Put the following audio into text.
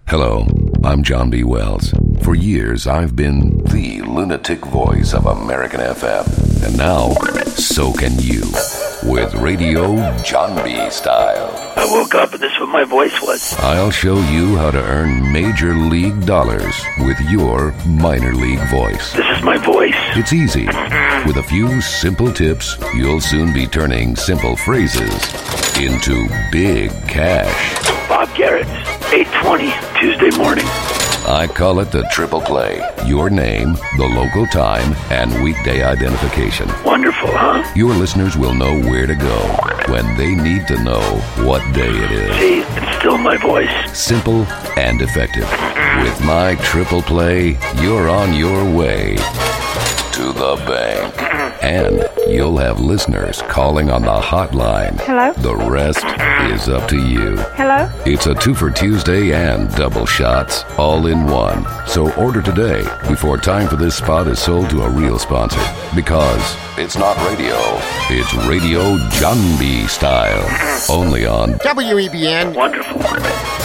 Hello, I'm John B. Wells. For years, I've been the lunatic voice of American FM. And now, so can you. With Radio John B. Style. I woke up and this is what my voice was. I'll show you how to earn major league dollars with your minor league voice. This is my voice. It's easy. With a few simple tips, you'll soon be turning simple phrases into big cash. Bob Garrett, 8:20, Tuesday morning. I call it the triple play. Your name, the local time, and weekday identification. Wonderful, huh? Your listeners will know where to go when they need to know what day it is. See, it's still my voice. Simple and effective. With my triple play, you're on your way to the bank. And you'll have listeners calling on the hotline. Hello? The rest is up to you. Hello? It's a 2 for Tuesday and double shots all in one. So order today before time for this spot is sold to a real sponsor. Because it's not radio. It's Radio John B. Style. Only on WEBN. Wonderful.